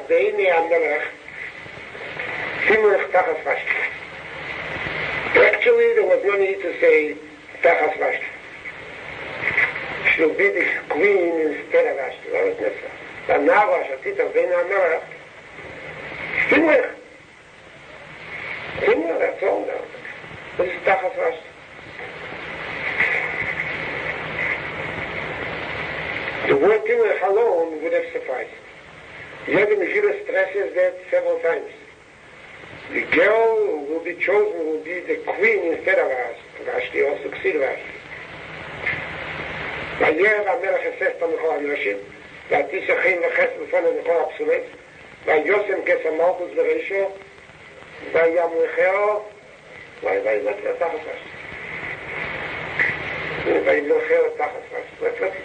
Beine Amelech, Simulach Tachas Vashti. Actually, there was no need to say Tachas Vashti. Should be the queen instead of Vashti. That was necessary. The Nava Shatita Beine Amelech, Simulach. Simulach, that's all now. This is Tachas Vashti. The word Simulach alone would have sufficed. Yet the Megillah stresses that several times. The girl who will be chosen will be the queen instead of Vashti, or succeed Vashti. Vayer HaMelech Esesta Mechol HaNoshim, V'atisha Chen V'ches V'fona Mechol HaPsulet, V'yosem Kesem Malchus V'reisho, V'yamlecheo, V'yamlecheo Tachas Vashti. V'yamlecheo Tachas Vashti. Let's look.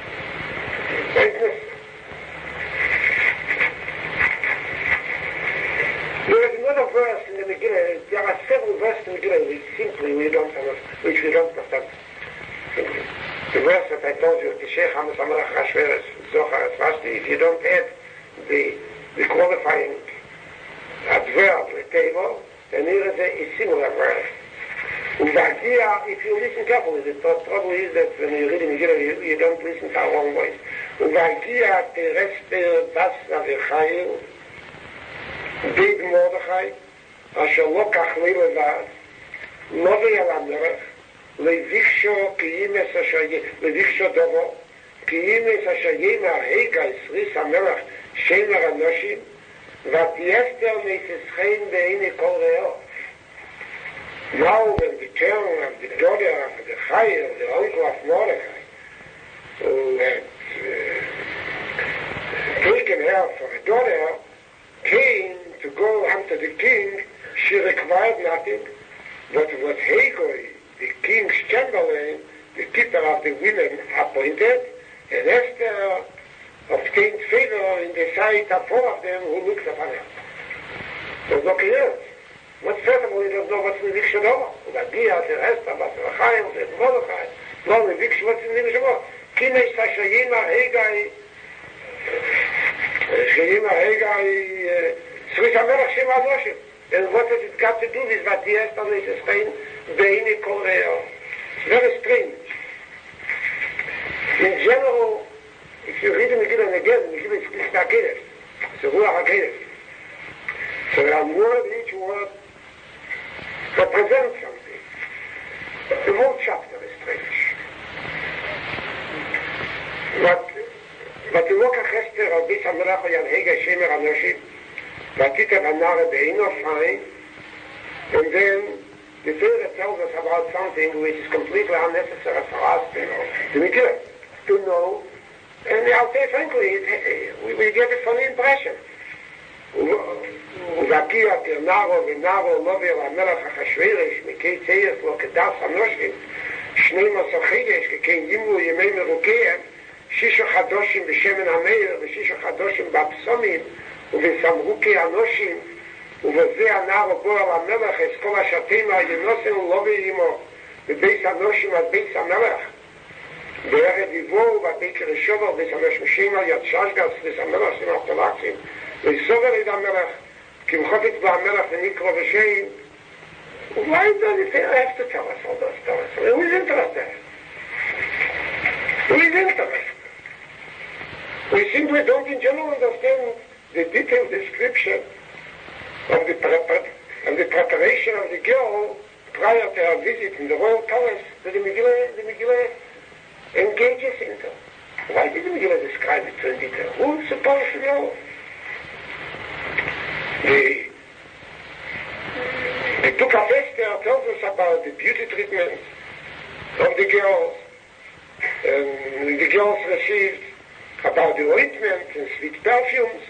There is another verse in the Megillah. There are several verses in the Megillah which we don't understand. The verse that I told you, Tishech Hamas Amalach Hashveres Zohar Vashti, if you don't add the qualifying adverb, the table, then here is a similar verse. And the idea, if you listen carefully, the trouble is that when you read the Megillah, you don't listen to our own voice. And the idea, Terester Das Avechayil, Big Mordechai, Asher Lokach Leilavad, Novi Alamelech, Leviksho Kiyimes Leviksho Dovo, Kiyimes Asher Yema Hega Isris Amelech, Shemer Anoshim, Vatiester Meiseschein Beine Kol Reo. Now when the turn of the daughter of the Chayil, the uncle of Mordechai, who had taken her for a daughter, came to go unto the king, she required nothing, but was Hagoi, the king's chamberlain, the keeper of the women, appointed, and Esther obtained favor in the sight of four of them who looked upon her. There's nothing else. What's certainly he doesn't know what's in the Vikshadova. The Gia, the Esther, the Chaim, the Mordechai. No, the Viksh, what's in the Vikshadova? Kinesh Tashayima Hegai, Shayima Hegai, Sris HaMelech Shem HaNoshim. And what has it got to do with what the Esther is saying? Beine Kol Reo. It's very strange. In general, if you read the Megillah again, the Megillah is Klis HaKedesh. It's a Ruach HaKedesh. So there are words, each word represents something. The whole chapter is strange. But the Lokach Esther of Bis HaMelech Yan Hega Shemer Anoshim, Vatita Vanara Beino fine, and then the Torah tells us about something which is completely unnecessary for us to know. The Megillah, to know, and I'll say frankly, we get a funny impression. ובהגיע תרנרו ונרו לובר המלך החשווירש מכי צייס לו כדס הנושים 12 חודש ככן ימלו ימי מרוקיהם 6 חדושים בשמן המאיר ו6 חדושים בפסומים ובסמרוקי הנושים ובזה הנער בו על המלך את כל השתים הינוסים ולובר עמו בבית הנושים עד בית המלך בערד יבואו ובית כרשובר בית המשמשים על יד ששגס בית המלך עם הפתולקסים וסובר יד המלך Kimchofit Ba'amelach v'nikro v'shein. Why does it have to tell us all those stories? Who is interested? Who is interested? We simply don't in general understand the detailed description of the preparation of the girl prior to her visit in the royal palace that the Megillah engages into. Why did the Megillah describe it so in detail? Who's supposed to know? The book of Esther tells us about the beauty treatment of the girls. The girls received about the ointment and sweet perfumes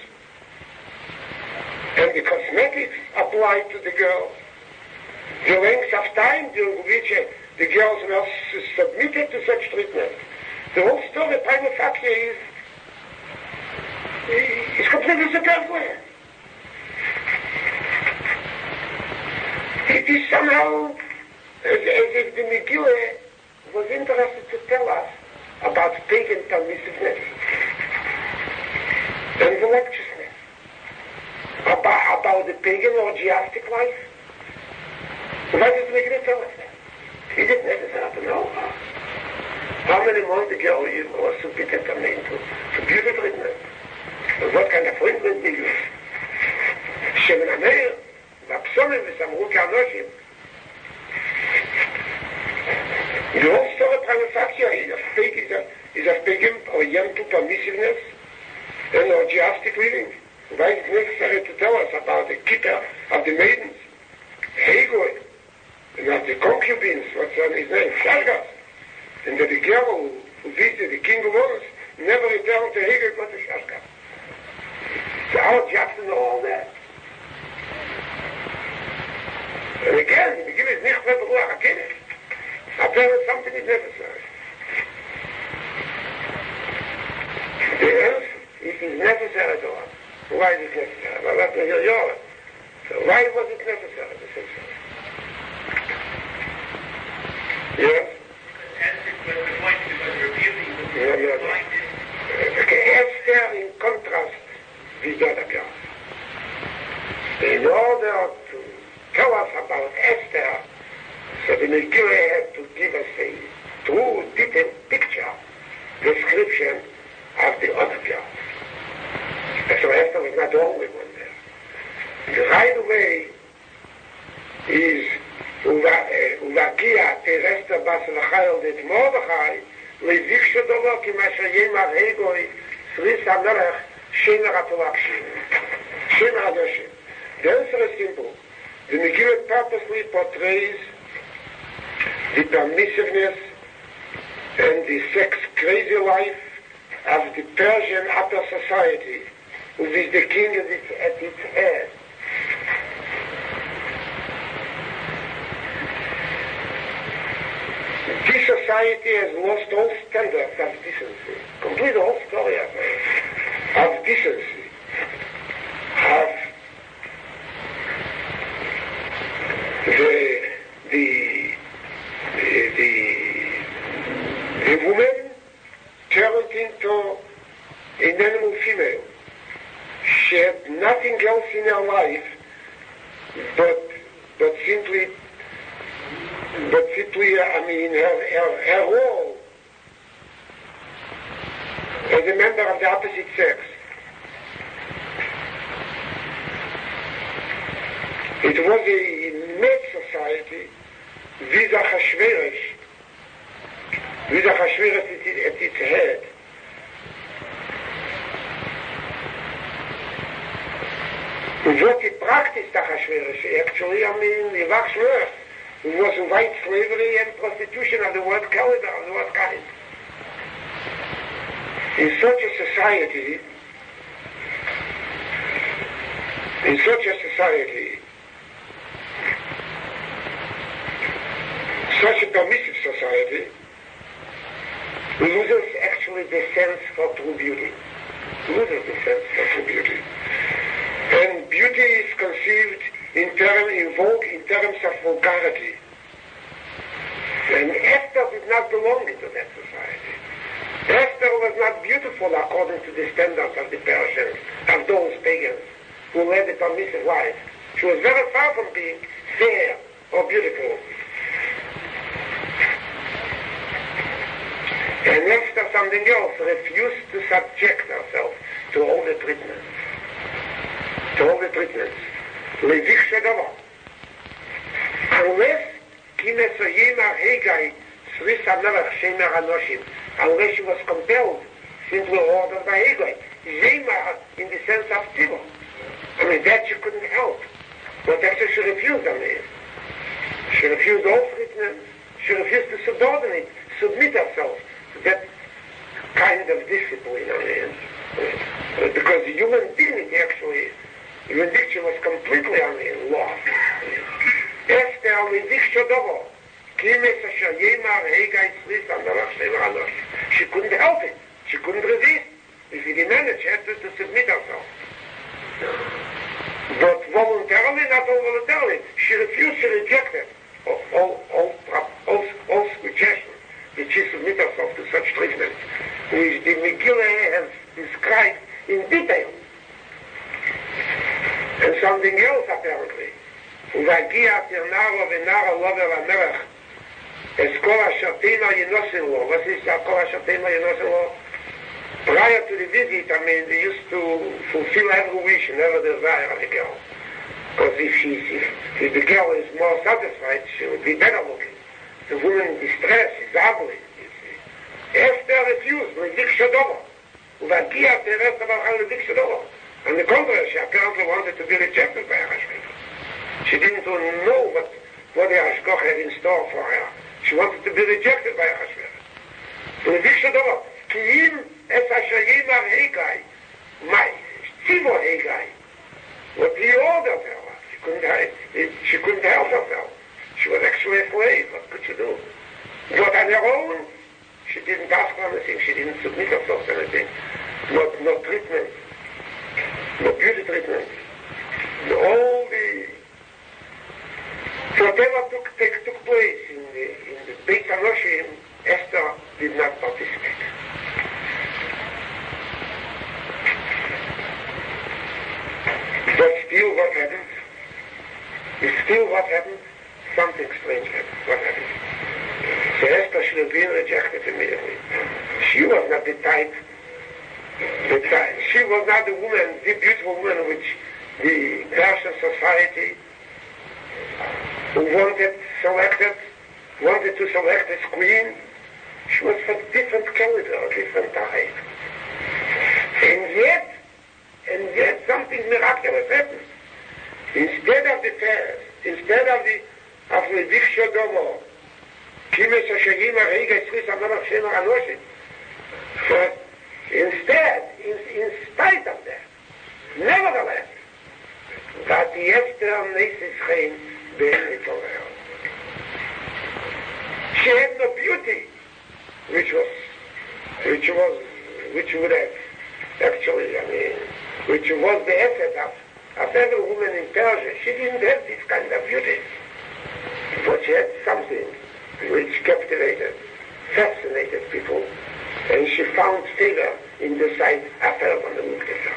and the cosmetics applied to the girls. The length of time during which the girls were submitted to such treatment. The whole story, prima facie, is completely superfluous. It is somehow as if the Megillah was interested to tell us about pagan permissiveness and voluptuousness. about the pagan orgiastic life? Why does he going to tell us that? He didn't necessarily to know. How many months ago you also picked up a name to beautiful treatment? And what kind of treatment do you use? Shemin Ameir, Vapsonim, V'samru Karnoshim. The whole story of Transaction is a pagan oriental permissiveness and orgiastic living. Why is it necessary to tell us about the keeper of the maidens, Hegoi, and of the concubines, what's his name, Shalgas, and that the girl who visited the king of Oz never returned to Hegoi but to Shalgas. So our job to know all that. And again, the beginning is nicht mehr beruhig, again. Apparently something is necessary. The earth, it is necessary to us. Why is it necessary? Well, let me hear yours. So why was it necessary to say so? Yes? Esther in contrast with the other girls. In order to tell us about Esther, so the Megillah had to give us a true, detailed picture, description of the other girls. So Esther was not the only one there. The right away is Uvakia Teresta Bas Lachayel Det Mordechai Levik Shadolo Ki Masha Yemar Hegoi Sris HaMelech Shemer HaTolakshim Shemer HaDoshim. The answer is simple. The Megillah purposely portrays the permissiveness and the sex-crazy life of the Persian upper society, with the king at its head. This society has lost all standards of decency, complete the whole story of decency, of the woman turned into an animal female. She had nothing else in her life but simply, her role as a member of the opposite sex. It was a mad society with Achashverosh at its head. What he practiced Achashverosh, actually, the Wachshmerch, was white slavery and prostitution of the word caliber, of the word kind. In such a society, such a permissive society loses actually the sense for true beauty. And beauty is conceived in terms of vulgarity. And Esther did not belong into that society. Esther was not beautiful according to the standards of the Persians, of those pagans who led a permissive life. She was very far from being fair or beautiful. And Esther, something else, refused to subject herself to all the treatments. Levik Shadova. Unless Kimes Yemar Hegai Sris HaMelech Shemer HaNoshim, unless she was compelled, simply ordered by Hegai, Yemar in the sense of Tivah. That she couldn't help. But actually she refused She refused all treatments. She refused to submit herself to that kind of discipline. Because the human dignity actually, human dignity was completely lost. Esther Levik Shadova. She couldn't help it. She couldn't resist. If she demanded, she had to submit herself. But voluntarily, not voluntarily, she refused, she rejected all suggestions that she submit herself to such treatment, which the Megillah has described in detail. and something else apparently. Uvagia tirnaro v'naro lover amelech. Eskola shatema yinosin-lo. What is Eskola shatema yinosin-lo? Prior to the visit, I mean, they used to fulfill every wish and every desire of the girl. Because if the girl is more satisfied, she would be better looking. The woman in distress is ugly. Esther refused, Ledik Shadova. Uvagia Teres Tabachal Ledik Shadova. On the contrary, she apparently wanted to be rejected by Ahasuerus. She didn't know what the Hashkoch had in store for her. She wanted to be rejected by Ahasuerus. Ledik Shadova. Kiim es Hashayim Ar-Hegai. My, Tzivo Hegai. What he ordered her. She couldn't help herself. She was actually afraid. What could she do? But on her own, she didn't ask for anything. She didn't submit herself to anything. No treatment. No beauty treatment. All the... Whatever took place in the Beit HaNoshim, Esther did not participate. But still what happened? Something strange happened. What happened? So Esther should have been rejected immediately. She was not the type. She was not the woman, the beautiful woman which the Persian society wanted to select as queen. She was a different caliber, a different type. And yet something miraculous happened. Instead of the first, instead of the Diksha Domo, Kimes Hashayim Ar-Hegai Tzris Amelech Shemer Anoshim, instead, in spite of that, nevertheless, that the Esther Nesis Chaim Be'enit Over. She had no beauty, which would have actually, which was the asset of every woman in Persia. She didn't have this kind of beauty, but she had something which captivated, fascinated people, and she found favor in the sight of her on the Mukdesha.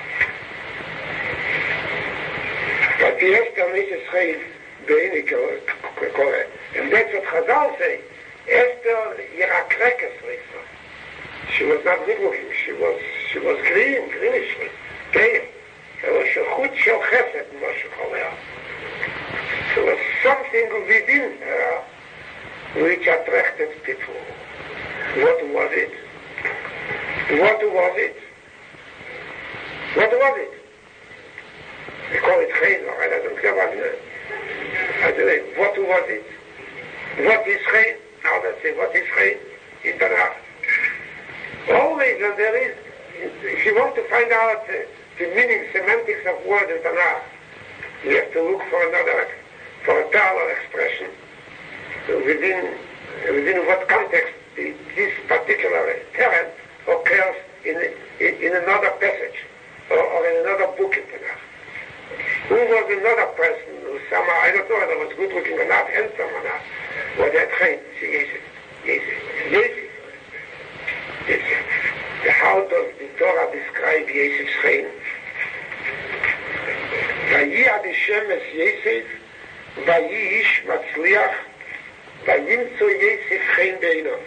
But the Esther Nesis Chaim Be'enit Over, and that's what Chazal say. Esther Yirakrekes Risa. She was not good looking. She was greenish, pale. There was a chut shel chesed, Moshe Cholea. There was something within her which attracted people. What was it? They call it Chayin, I don't care what it is. I don't know, what was it? What is Chayin? Now let's say, what is Chayin? In Tanakh. Always, and there is, if you want to find out the meaning, semantics of word in Tanakh, you have to look for a parallel expression within what context this particular term occurs in another passage or in another book in Tanakh. Who was another person who somehow, I don't know whether was good looking or not, handsome or not, was that Chaim? Yosef. How does the Torah describe Yosef's Chaim? Vayiyad Hashem es Yosef, vayish matzliach, vayimtzo Yosef Chaim be'einav.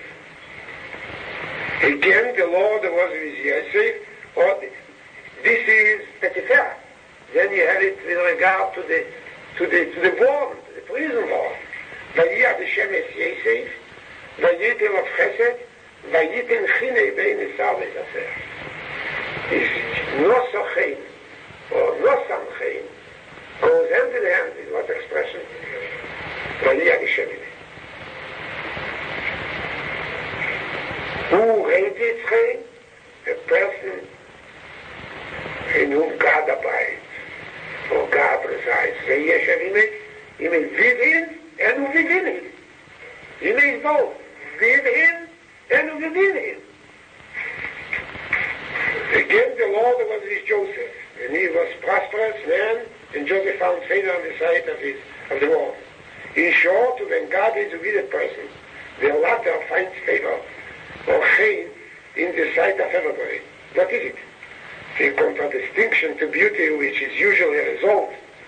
Again, the Lord was with Yosef. This is Petifer. Then you have it with regard to the bond, the prison bond. Vayiyad Hashem es Yosef, vayitel of Chesed, vayitel chinei bein Esau v'Esafer. It's no sochein, or no samchein, goes hand in hand with what expression? Vayiyad Hashem. Who hated Chaim? A person in whom God abides, or God resides. He may live in and within him. He may both live in and within him. Again, the Lord was with Joseph, and he was prosperous man, and Joseph found favor on the side of the Lord. In short, when God is with a person, the latter finds favor or chain in the sight of everybody. What is it? The contradistinction to beauty, which is usually a result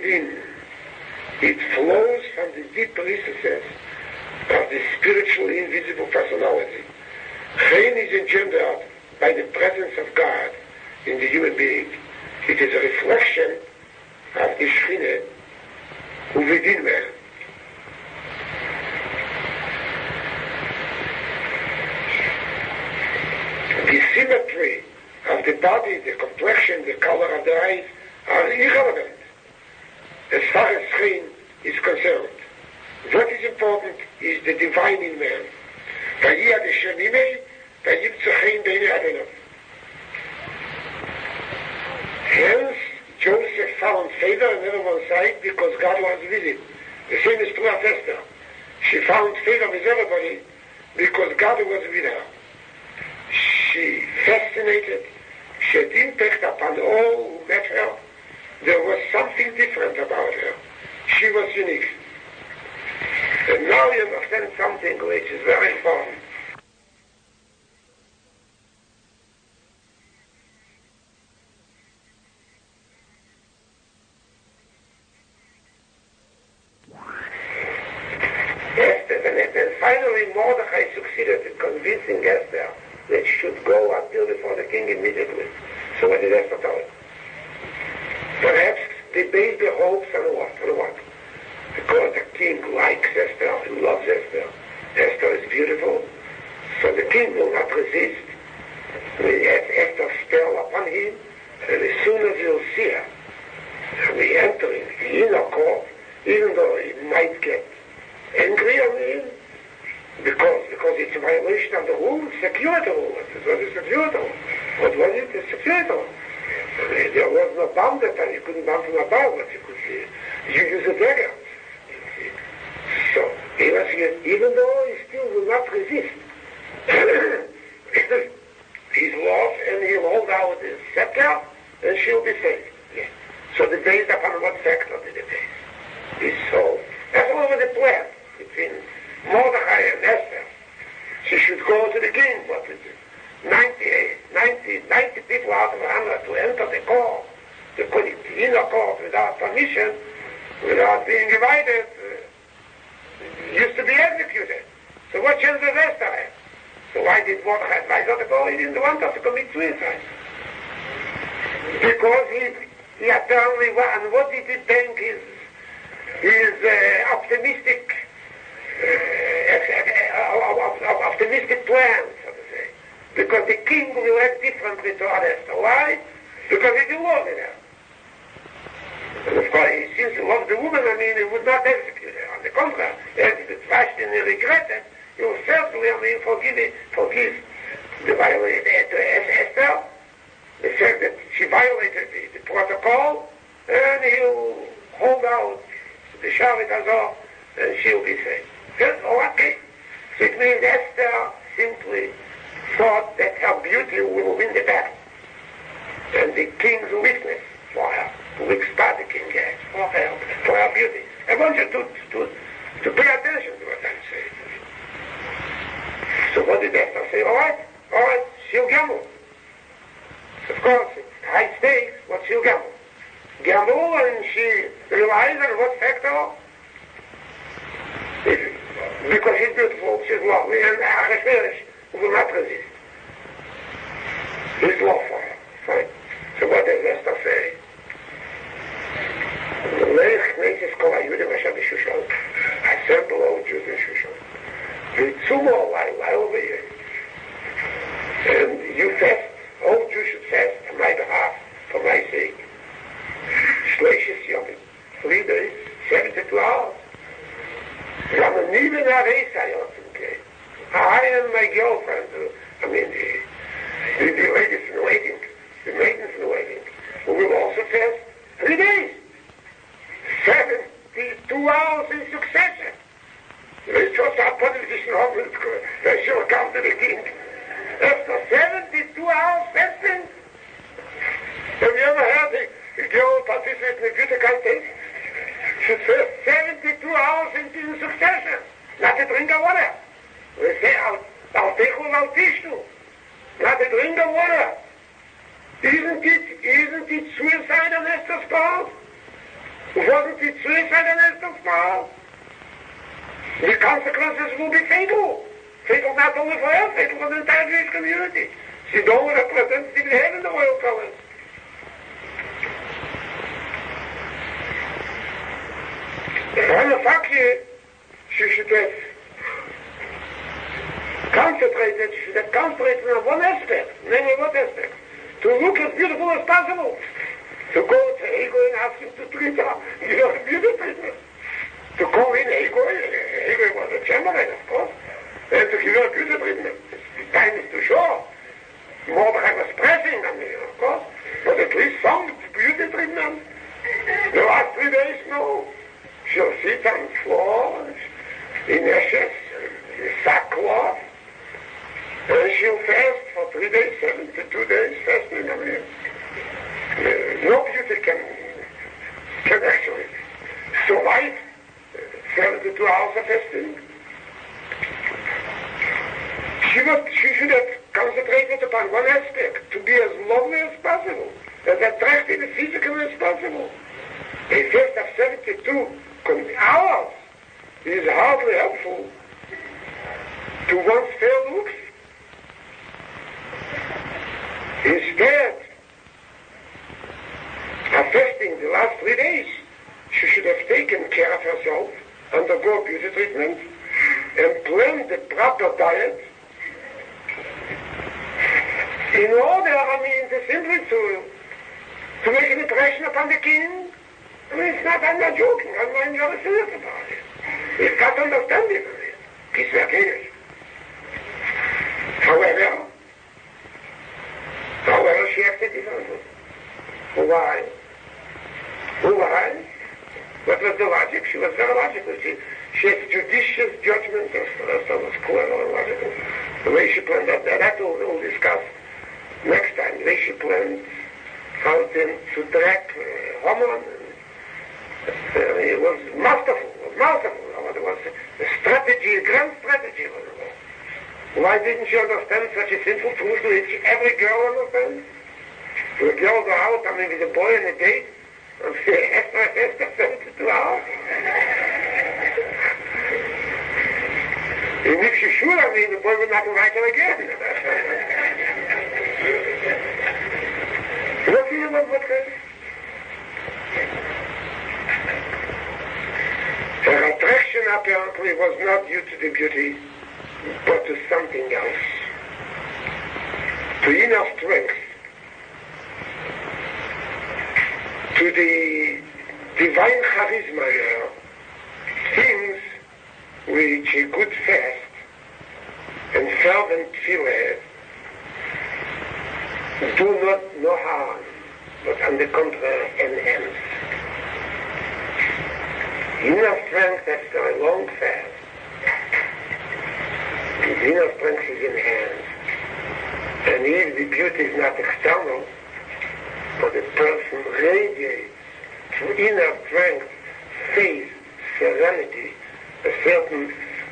within. It flows from the deep recesses of the spiritual invisible personality. Chen is engendered by the presence of God in the human being. It is a reflection of the Shekhinah within man. The symmetry of the body, the complexion, the color of the eyes are irrelevant as far as Chen is concerned. What is important is the divine in man. Hence, Joseph found favor on everyone's side because God was with him. The same is true of Esther. She found favor with everybody because God was with her. She fascinated. She had impact upon all who met her. There was something different about her. She was unique. And now you understand something which is very important. Esther, and finally Mordechai succeeded in convincing Esther that she should go appear before the king immediately. So what did Esther tell him? Perhaps they based their hopes on what? Because the king likes Esther, he loves Esther. Esther is beautiful, so the king will not resist. Esther spell upon him, and as soon as he'll see her, entering the inner court, even though he might get angry on him, because it's a violation of the rules, security rules. It was a security rule. What was it? A security rule. There was no bomb that time. You couldn't bomb from above, but you could see. You use a dagger. So, even though he still will not resist his love, and he'll hold out his scepter, and she'll be safe. Yeah. So the based upon what factor did it base? So, that's all over the plan between Mordechai and Esther. She should go to the king, but with 90 people out of 100 to enter the court, the inner court without permission, without being invited, used to be executed. So what chance does Esther have? So why did Mordechai advise her to go? He didn't want her to commit suicide. Because he apparently, and what did he think his optimistic plan, so to say. Because the king will act differently toward Esther. Why? Because he didn't love her. And of course, since he loved the woman, he would not execute her. On the contrary, as the trashed and he regretted, he will certainly, forgive the violated Esther, the fact that she violated the protocol, and he'll hold out the Shalit Azor, and she'll be safe. Yes, okay. So it means Esther simply thought that her beauty will win the battle. And the king's weakness for her, which part the king has, for her beauty. I want you to pay attention to what I'm saying. So what did Esther say? All right, she'll gamble. Of course, high stakes, but she'll gamble. Gamble, and she relies on what factor? Because she's beautiful, she's lovely, and Achashverosh will not resist. His love for her. Fine. So what does Esther say? Melech Knesset kol hayudim asher b'Shushan. Assemble all Jews in Shushan. V'tzumo layla over here. And you fast, all Jews should fast on my behalf, for my sake. Shleishes Yomim. 3 days, 72 hours. I and my girlfriend, the ladies in waiting, the maidens in waiting, we will also fast 3 days, 72 hours in succession. It's just a politician, they shall come to the king. After 72 hours fasting, have you ever heard the girl participate in the beauty contest? She says 72 hours in succession, not to drink water. We say, I'll take one, I'll teach you. Not to drink water. Isn't it suicide on Esther's part? Wasn't it suicide an instant smile? The consequences will be fatal. Fatal not only for us, fatal for the entire Jewish community. She don't represent the head in the oil colors. And the fact here, she should have concentrated, she should have concentrated on one aspect, namely what aspect? To look as beautiful as possible. To go to Ego and ask him to treat her, you know, beautiful. To call in Ego was a Chamberlain, of course, and to give her a beauty treatment. Time is too short. Mordechai was pressing on me, of course, but at least some beauty treatment. The last 3 days, no. She'll sit on the floor, in ashes, in sackcloth, and she'll fast for 3 days, 72 days, fasting. I mean, no beauty can actually survive 72 hours of fasting. She should have concentrated upon one aspect, to be as lovely as possible, as attractive physically as possible. A fast of 72 hours is hardly helpful to one's fair looks. Instead of fasting the last 3 days, she should have taken care of herself, undergo beauty treatment, and planned the proper diet in order, simply to make an impression upon the king. I'm not joking, I'm very serious about it. You've got to understand it. He's very serious. However, she acted differently. Why? What was the logic? She was very logical. She had judicious judgment, so was clever and logical. The way she planned that we'll discuss next time. The way she planned how to track Haman. It was masterful. It was a strategy, a grand strategy. Why didn't you understand such a simple truth which every girl understands? To a girl go out, with a boy on a date, and say, after 72 hours. And if she should, the boy would not invite her again. What do you know about this? Her attraction apparently was not due to the beauty, but to something else. To inner strength. To the divine charisma here. Things which a good fast and fervent feeling do not no harm, but on the contrary enhance. Inner strength after a long fast. The inner strength is enhanced. And if the beauty is not external, but the person radiates through inner strength, faith, serenity, a certain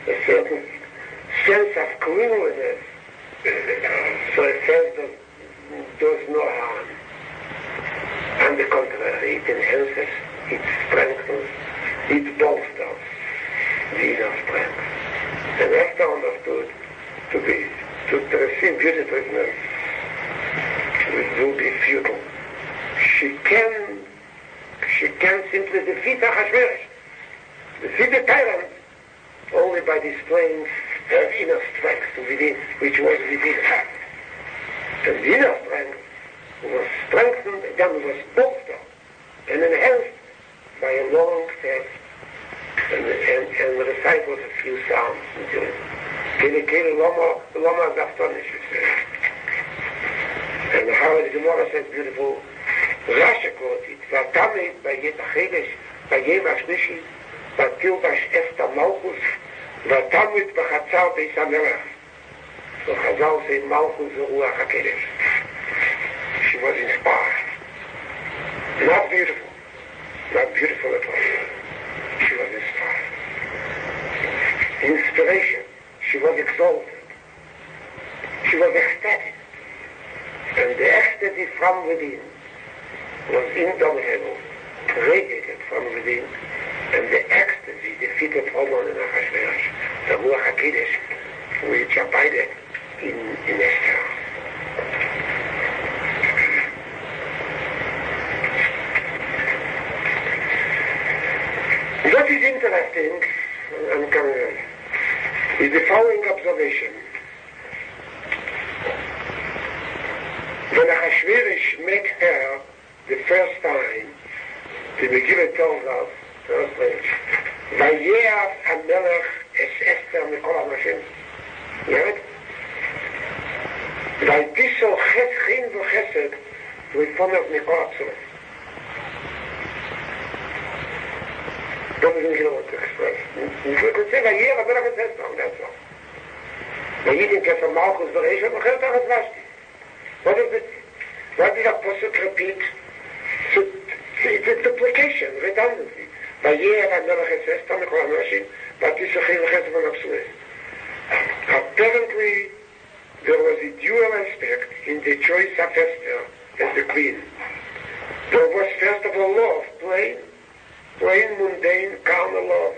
sense of cleanliness, so a sense that does no harm. On the contrary, it enhances, it strengthens, it bolsters the inner strength. And Esther understood to receive beauty treatment will be futile. She can simply defeat Ahasuerus, defeat the tyrant, only by displaying her inner strength within, which was within her. And the inner strength was strengthened, then was bolstered and enhanced by a long fast and the recital of a few psalms. Kele Loma Zaftonish, and how the Gemara says beautiful, Rashi quotes it, Vatamid by Yet Achedesh, by Yeva Shlishi, Vatilvash Esther Malchus, Vatamid Bachatzar Beis HaMelech. So Chazal say Malchus Ruach HaKedesh. She was inspired. Not beautiful at all. She was inspired. Inspiration. She was exalted. She was ecstatic. And the ecstasy from within was indomitable radiated from within, and the ecstasy defeated Haman and Achashverosh, the Ruach HaKodesh, which abided in Esther. What is interesting, I'm coming, is the following observation. When Achashverosh met her the first time, the Megillah tells us, first page, Vayeav HaMelech es Esther mikol ha'anashim. You hear it? Vaytiso chin v'chesed v'yifomer mikol ha'psulim. That doesn't get what to express. You could say Vayeav HaMelech es Esther, that's all. Vayidin kefer Malchus v'reisha v'chel tachas Vashti. What is it? What did Apostle repeat? It's a duplication, redundancy. Apparently, there was a dual aspect in the choice of Esther as the queen. There was first of all love, plain, mundane, carnal love,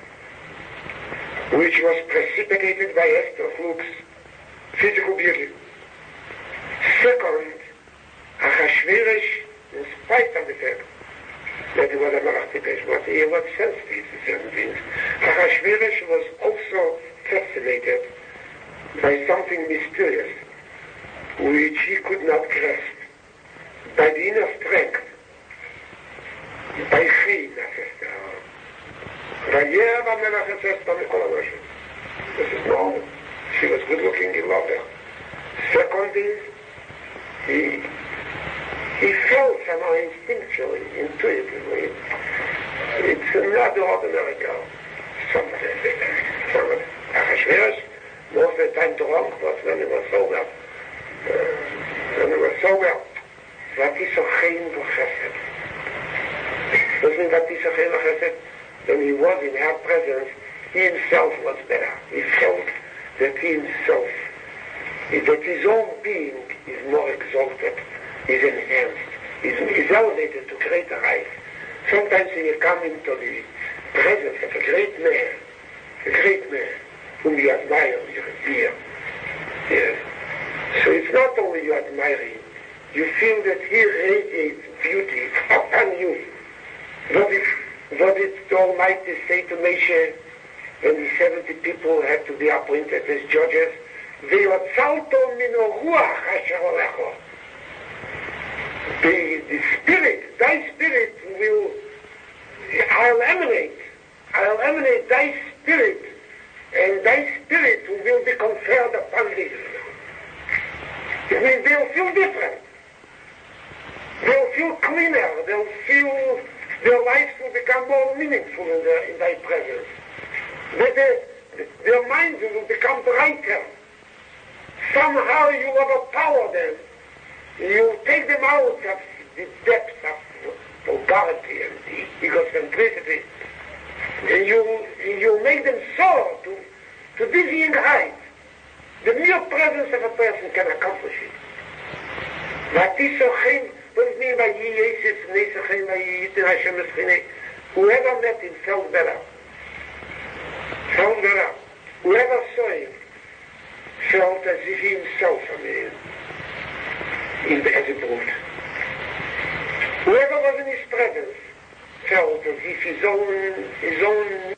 which was precipitated by Esther's looks, physical beauty. Second, Achashverosh, in spite of the fact that he was a Malach Tipesh, but he was sensitive to certain things, Achashverosh was also fascinated by something mysterious, which he could not grasp, by the inner strength, by Chei Nafester. Vayeav HaMelech es Esther mikol ha'anashim. This is normal. She was good looking, he loved her. Second is, he felt somehow instinctually, intuitively, it's not the ordinary girl. Some Achashverosh, most of the time drunk, but when he was sober, Vatiso Chein v'chesed. Doesn't mean Vatiso Chein v'chesed, when he was in her presence, he himself was better. He felt that he himself, that his own being is more exalted, is enhanced, is elevated to greater height. Sometimes when you come into the presence of a great man whom you admire, you revere. Yes. So it's not only you admire him, you feel that he radiates beauty upon you. What did the Almighty say to Moshe when the 70 people had to be appointed as judges? Ve'yotzalto mino ruach asher olecho. The spirit, thy spirit will, I'll emanate thy spirit, and thy spirit will be conferred upon thee. It means they'll feel different. They'll feel cleaner. They'll feel their lives will become more meaningful in thy presence. Their minds will become brighter. Somehow you overpower them. You take them out of the depths of vulgarity and egocentricity, and you make them soar to dizzying heights. The mere presence of a person can accomplish it. Whoever met him felt better. Whoever saw him felt as if he himself, as a brute. Whoever was in his presence felt as if his own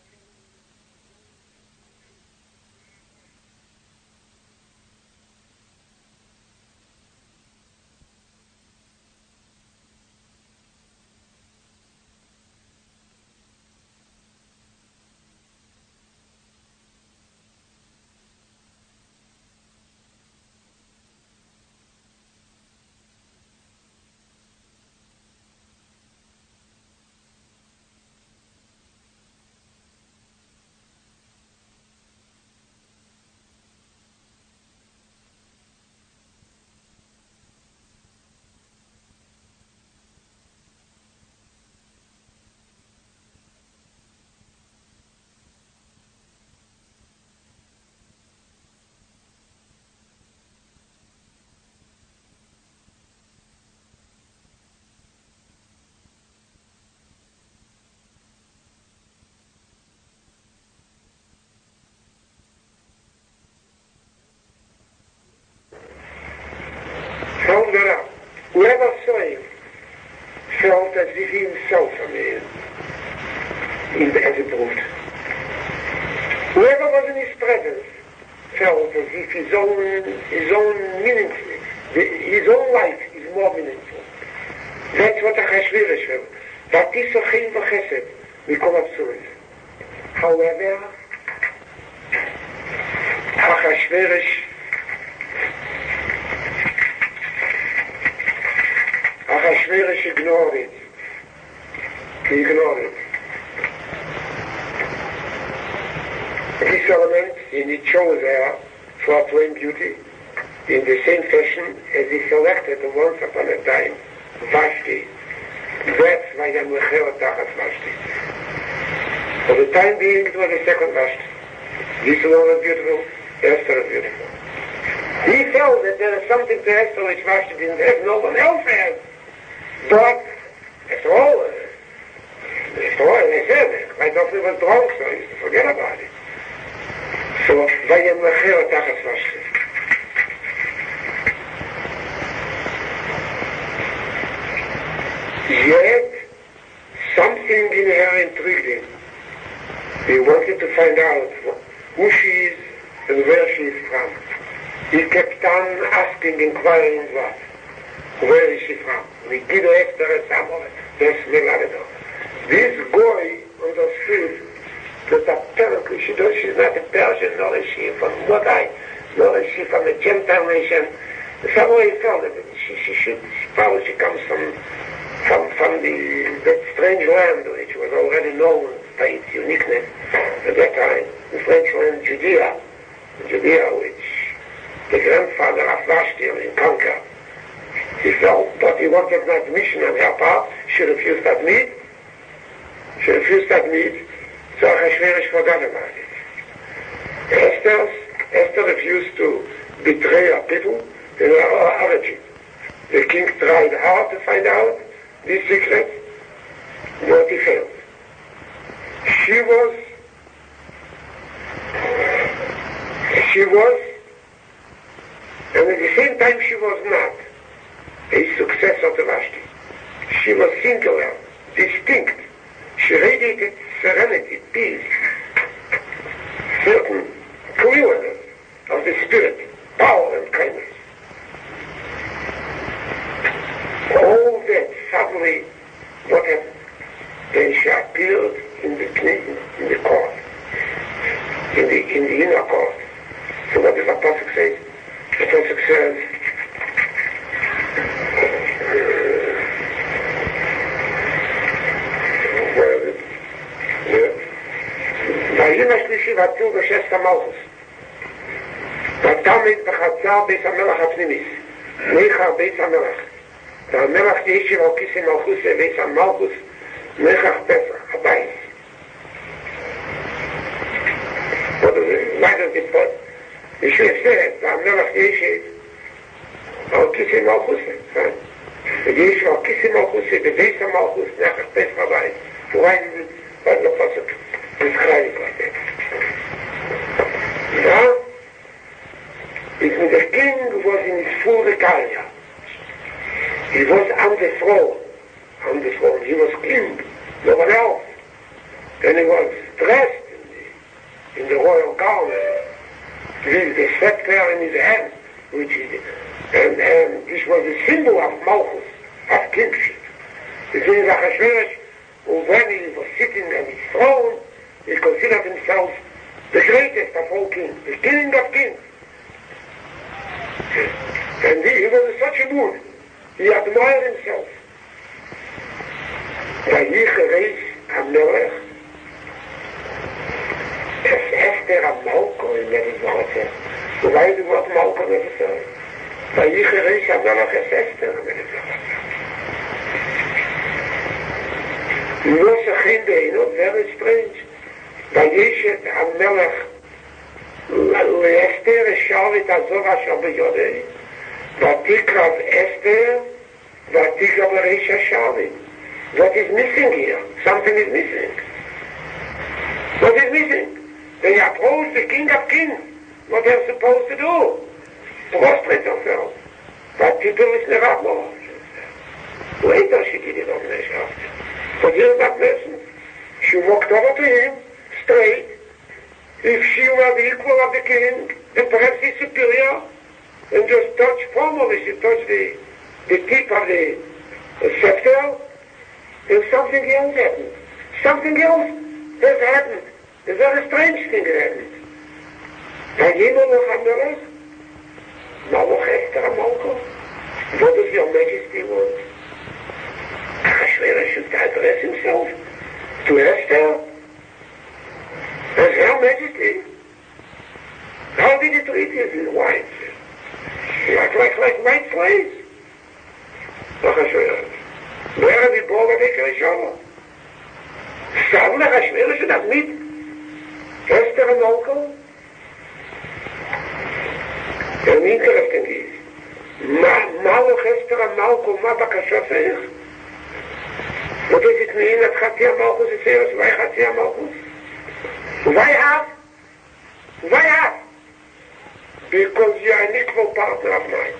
Whoever saw him felt as if he himself, as a brute. Whoever was in his presence felt as if his own meaningful, his own life is more meaningful. That's what Achashverosh felt. That is so chein v'chesed, mikol absurd. However, Achashverosh ignored it. He ignored it. This element he chose there for plain beauty in the same fashion as he selected once upon a time Vashti. That's why I'm Mechel Tachas Vashti. For the time being it was the second Vashti. This one was beautiful, Esther was beautiful. He felt that there is something to Esther which Vashti didn't have, no one else has. But, after all, as I said, quite often he was drunk, so he used to forget about it. So, Vayem Mechel Tachas Vashti. Yet, something in her intrigued him. He wanted to find out who she is and where she is from. He kept on asking, inquiring what. Where is she from? We did Esther and Samuel. Yes, Milado. This boy understood that apparently she's not a Persian, nor is she from Modai, nor is she from a Gentile nation. Somehow he felt that she probably comes from that strange land which was already known by its uniqueness at that time, the French land Judea, which the grandfather of Vashti conquered. He felt, but he wanted an admission on her part. She refused to admit. So Achashverosh forgot about it. Esther refused to betray her people and her origin. The king tried hard to find out this secret, but he failed. She was, and at the same time she was not a successor to Vashti. She was singular, distinct. She radiated serenity, peace, certain clearness of the spirit, power and kindness. All that suddenly, what happened? Then she appeared in the court, in the inner court. So what does the Pasuk say? The Pasuk says, והיום השלישי והטור בשסת המלכוס. ותמיד בחצר בית המלך הפנימיס, ניחר בית המלך. והמלך ישב על כיסא מלכוס בית המלכוס, ניחר פסח, הבית. Why does it put? You should have said, והמלך ישב על כיסא מלכוס. וישב על כיסא מלכוס בבית המלכוס, ניחר פסח, הבית. Why does the Pasuk describe it like that? Now, the king was in his full regalia. He was on the throne. He was king, no one else. And he was dressed in the royal garment, with the scepter in his hand, and this was a symbol of Malchus, of kingship. It means Achashverosh, when he was sitting on his throne, he considered himself the greatest of all kings, the king of kings. And he was in such a mood. He admired himself. ויחרש המלך את אסתר המלכו עם נבזרתך. אולי זה מאוד מלכו נבזרת. ויחרש המלך את אסתר המלכו. לא שכין בעינו, very strange. וישת המלך לאסתר השארית הזו אשר ביודי, ותקרב אסתר, ותקרב לריש השארית. What is missing here? Something is missing. What is missing? They approach the king of kings. What they're supposed to do? Prostrate themselves. But people is never more. Later she did it on herself. But here's that person. She walked over to him, straight. If she were the equal of the king, and perhaps the superior, and just touch formally, she touched the tip of the scepter, and something else happened. Something else has happened. A very strange thing happened. Vayino Mohammed, Malach Esther Amalko, what does your majesty want? Achashverosh should address himself to Esther as her majesty. How did he treat his wife? Like white slaves. Achashverosh. Where are the ball of the Krishna? Sam Achashverosh should admit Esther Amalko. And interesting is, Malach Esther Amalko, ma bakashafech? What does it mean that Chatzia Malchus is serious? Why Chatzia Malchus? Why half? Why half? Because you are an equal partner of mine.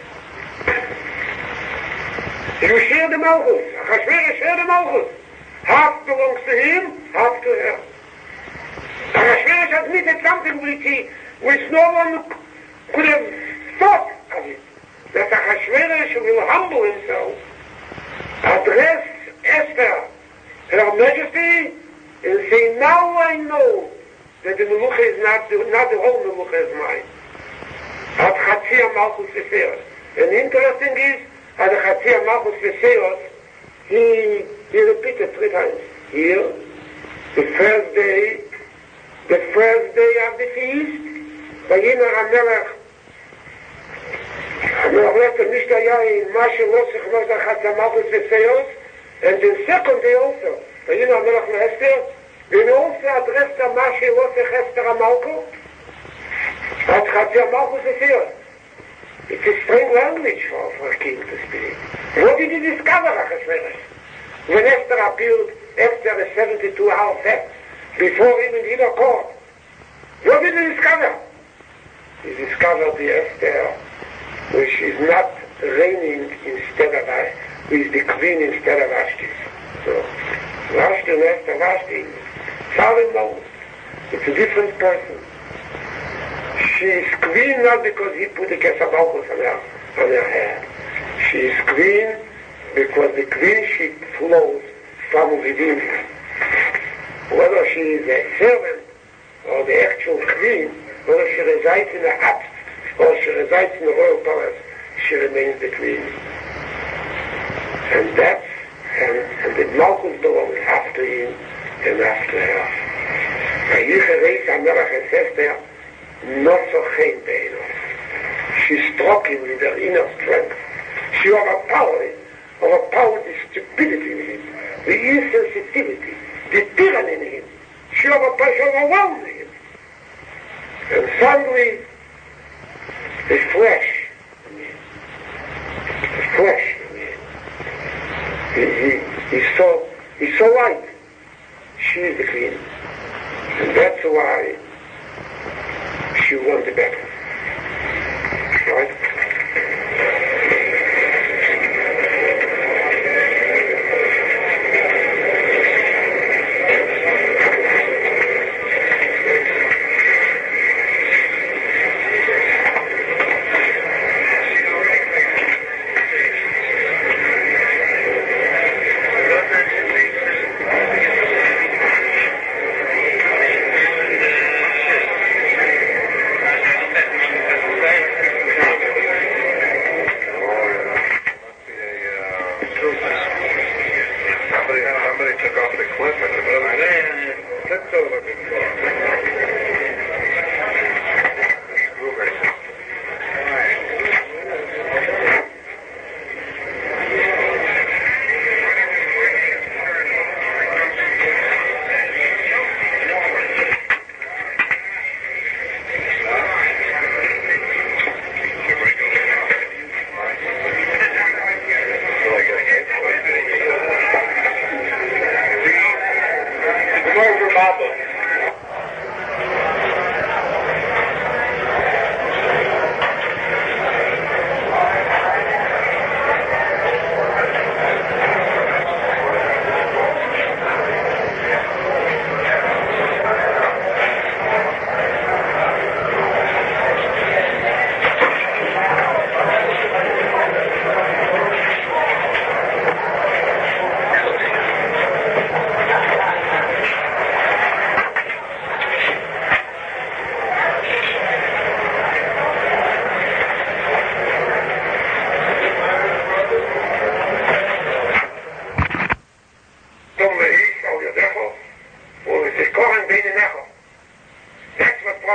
You share the Malchus. Achashverosh share the Malchus. Half belongs to him, half to her. Achashverosh admitted something which no one could have thought of it. That Achashverosh will humble himself, address Esther, her majesty, and say, now I know that the Melucha is not the whole Melucha is mine. At Chatzia Malchus Veseos. And interesting is, at Chatzia Malchus Veseos, he repeated 3 times. Here, the first day of the feast, Vayiner HaMelech, HaMelech left nicht in Mashe Losich Moshe Chatzia Malchus Veseos, and the second day also, Vayiner HaMelech Esther, and also addressed the Mashe Losich Esther Amalko, at Chatzia Malchus Veseos. It's a strange language for a king to speak. What did he discover, Achashverosh? When Esther appeared after a 72-hour fast, before him in the inner court, what did he discover? He discovered the Esther, which is not reigning instead of us, who is the queen instead of Vashti. So, Vashti and Esther, Vashti, fallen moment. It's a different person. She is queen not because he put the Kesabalkus on her head. She is queen because the queenship flows from within her. Whether she is a servant or the actual queen, whether she resides in a hut or she resides in the royal palace, she remains the queen. And that's, and the Malchus belongs after him and after her. Vayicher Reis HaMelech Esther, not so chain pain. She struck him with her inner strength. She overpowered the stupidity in him, the insensitivity, the tyranny in him. She overwhelmed him. And suddenly, the flesh in him. He's so light. She is the queen. And that's why she won the battle. Right?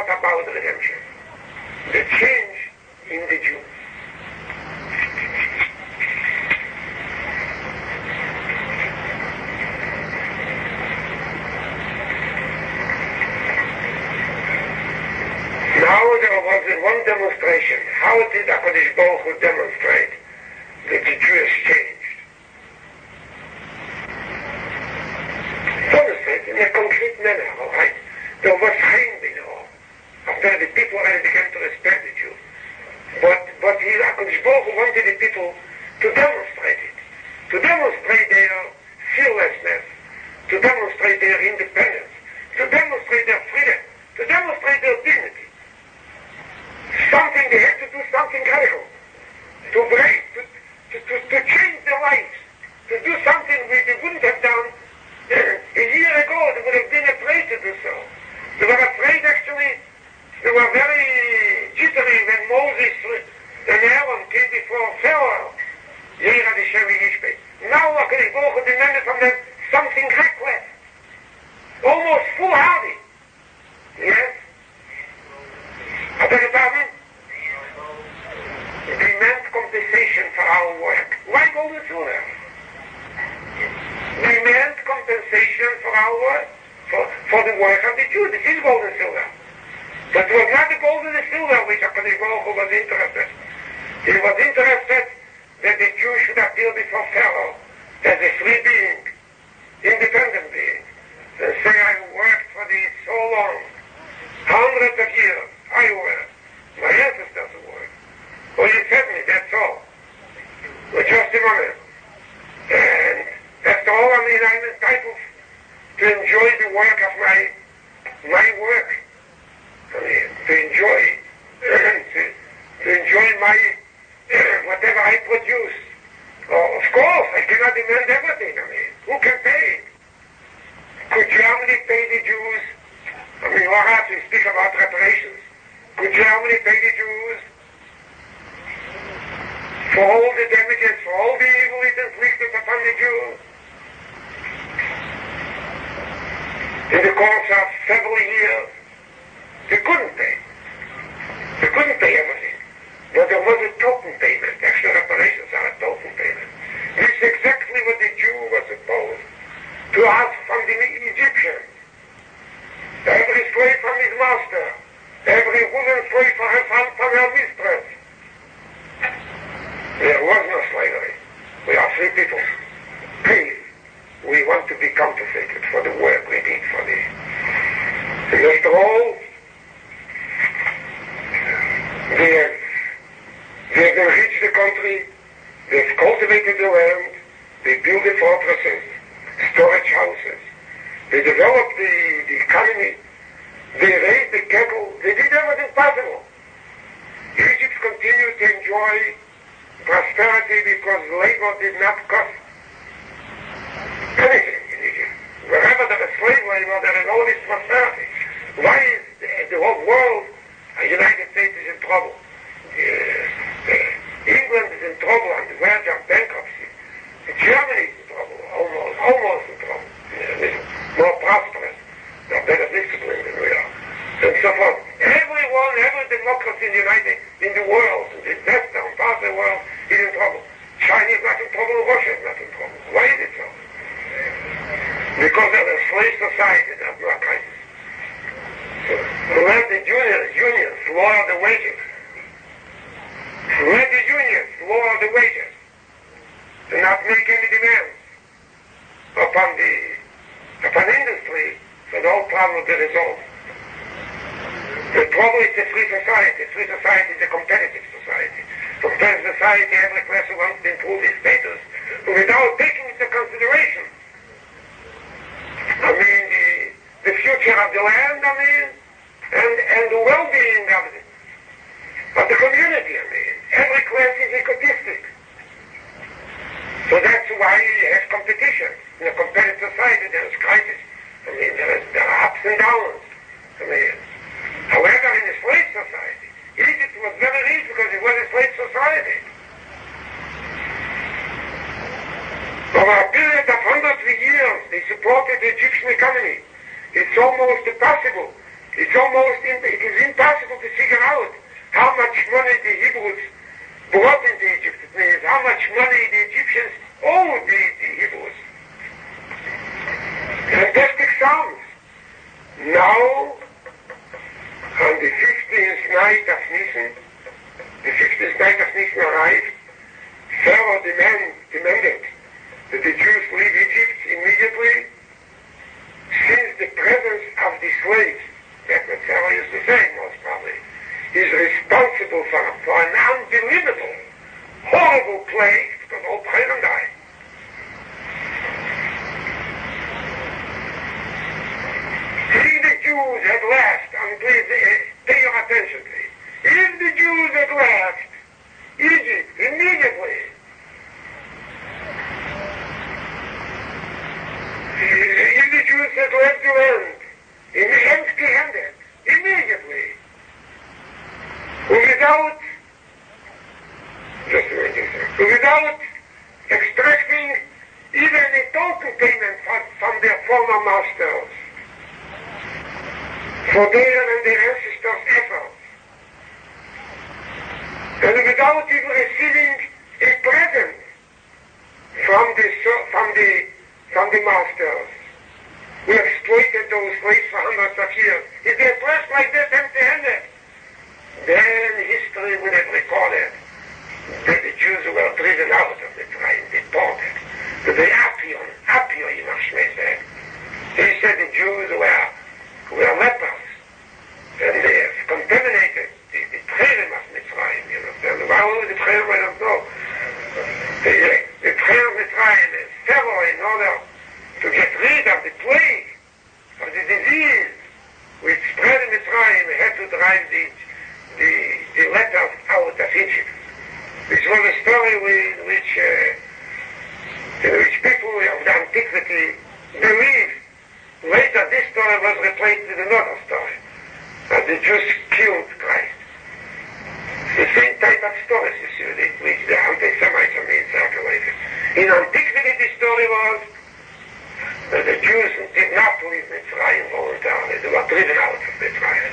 brought about redemption. The change in the Jew. Now there was one demonstration. How did HaKadosh Baruch Hu demonstrate that the Jew has changed? Demonstrate in a concrete manner, all right? There was Chaim in all. After the people already began to respect the Jew. But HaKadosh Baruch Hu wanted the people to demonstrate it. To demonstrate their fearlessness. To demonstrate their independence. To demonstrate their freedom. To demonstrate their dignity. Something, they had to do something radical. To break, to change their lives. To do something which they wouldn't have done a year ago. They would have been afraid to do so. They were afraid, actually. They were very jittery when Moses and Aaron came before Pharaoh. Now HaKadosh Baruch Hu demanded from them something reckless. Almost foolhardy. Yes? I beg your pardon? Demand compensation for our work. Why gold and silver? Demand compensation for our work. For the work of the Jews. This is gold and silver. But it was not the gold and the silver which HaKadosh Baruch Hu was interested. He was interested that the Jews should appear before Pharaoh as a free being, independent being, and say, I worked for thee so long, hundreds of years, I worked, my ancestors worked. Well, you fed me, that's all. Well, just a moment. And after all, I'm entitled to enjoy the work of my work. I mean, to enjoy my, whatever I produce. Oh, of course, I cannot demand everything. I mean, who can pay? Could Germany pay the Jews? I mean, what else we speak about reparations? Could Germany pay the Jews for all the damages, for all the evil it inflicted upon the Jews? In the course of several years, they couldn't pay. They couldn't pay everything. But there was a token payment. Actual reparations are a token payment. This is exactly what the Jew was supposed to ask from the Egyptians. Every slave from his master. Every woman slave from her mistress. There was no slavery. We are free people. Please, we want to be compensated for the work we did for thee. And after all, they have enriched the country, they've cultivated the land, they built the fortresses, storage houses, they developed the economy, they raised the cattle, they did everything possible. Egypt continued to enjoy prosperity because labor did not cost anything in Egypt. Wherever there is slave labor, there is always prosperity. Why is the whole world, the United States is in trouble? England is in trouble on the verge of bankruptcy. Germany is in trouble, almost in trouble. More prosperous, they're better disciplined than we are, and so forth. Every democracy in the world, in the western part of the world, is in trouble. China is not in trouble, Russia is not in trouble. Why is it so? Because of a slave society, there's no crisis. So let the unions lower the wages. Let the unions lower the wages and not make any demands upon industry, so the whole problem will be resolved. The trouble is a free society. Free society is a competitive society. Competitive society, every person wants to improve his status without taking into consideration, the future of the land, and the well-being of the community, Every class is egotistic. So that's why you have competition. In a competitive society, there is crisis. There are ups and downs. However, in a slave society, Egypt was very rich because it was a slave society. Over a period of 100 years, they supported the Egyptian economy. It's almost impossible It's almost it is impossible to figure out how much money the Hebrews brought into Egypt. It means how much money the Egyptians owed the Hebrews. Fantastic sounds. Now, on the 15th night of Nisan, arrived, Pharaoh demanded that the Jews leave Egypt immediately, since the presence of the slaves, that's what Pharaoh used to say most probably, is responsible for an unbelievable, horrible plague, because all children die. If the Jews at last, and please pay your attention please, if the Jews at last, Egypt, immediately, if the Jews had left the land, empty-handed, immediately, without extracting even a token payment from their former masters for their and their ancestors' efforts, and without even receiving a present from the masters who exploited those slaves for hundreds of years. If they pressed like this empty-handed, then history would have recorded that the Jews were driven out of Mitzrayim, deported to the Apio Yimach Shmei said. He said the Jews were lepers, and they have contaminated the Tcherim of Mitzrayim, you understand? Why only the Tcherim, I don't know. The Tcherim of Mitzrayim is Pharaoh, in order to get rid of the plague, of the disease which spread in Mitzrayim, had to drive the lepers out of Egypt. This was a story in which people of the antiquity believed. Later this story was replaced with another story, that the Jews killed Christ. The same type of stories, you see, which the anti-Semites are being circulated. In antiquity the story was that the Jews did not leave Mitzrayim voluntarily. They were driven out of Mitzrayim.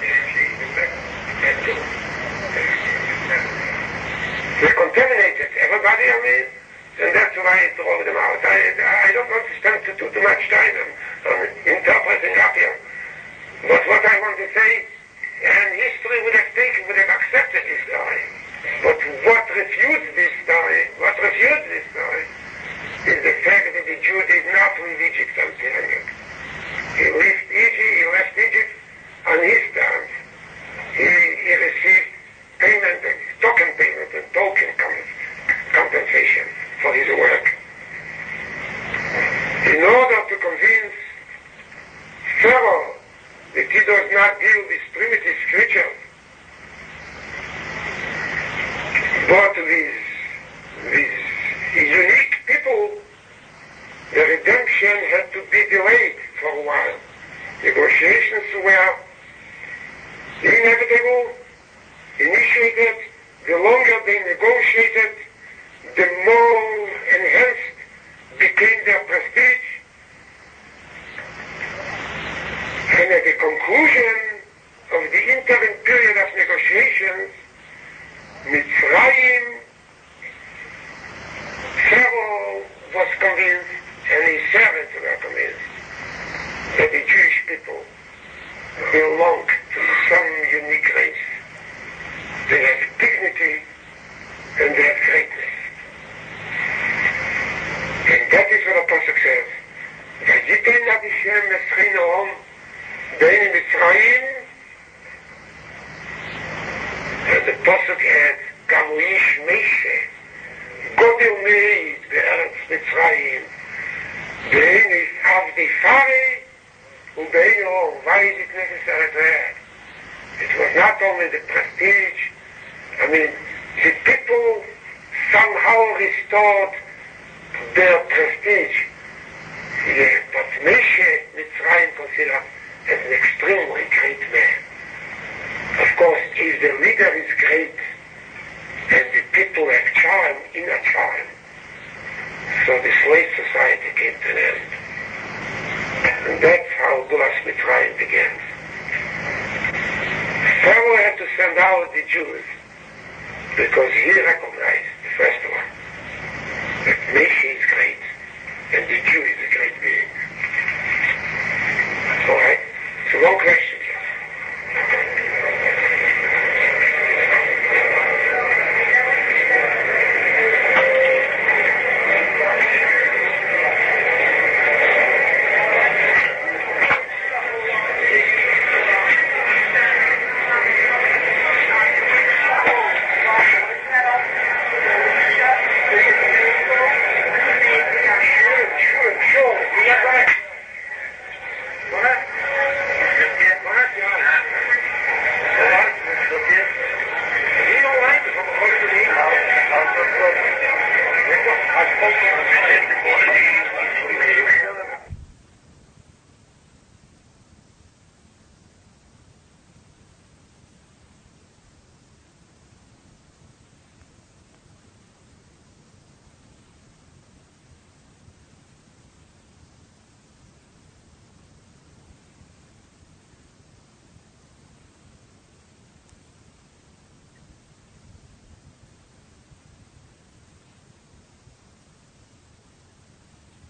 They contaminated everybody, and that's why I drove them out. I don't want to spend too much time on interpreting up here. But what I want to say, and history would have accepted this story. But what refutes this story, is the fact that the Jew did not leave Egypt empty-handed. He left Egypt on his terms. He received payment, token compensation for his work. In order to convince Pharaoh that he does not deal with primitive creatures, but with unique people, the redemption had to be delayed for a while. Negotiations were inevitable, initiated. The longer they negotiated, the more enhanced became their prestige. And at the conclusion of the interim period of negotiations, Mitzrayim, Pharaoh was convinced, and his servants were convinced, that the Jewish people belong to some unique race. They have dignity and they have greatness. And that is what the Pasuk says. Vayiten ad Hashem eschino bein Mitzrayim, and the Pasuk adds, Gamu ish Meishe, Godel meid be'eretz Mitzrayim, bein is avdi fari, ubein o, why is it necessary to add? It was not only the prestige, the people somehow restored their prestige. But Moshe Mitzrayim considered as an extremely great man. Of course, if the leader is great and the people have charm, inner charm, so the slave society came to an end. And that's how Gulas Mitzrayim began. to send out the Jews because he recognized the first one that Moshe is great and the Jew is a great being. Alright? So one question.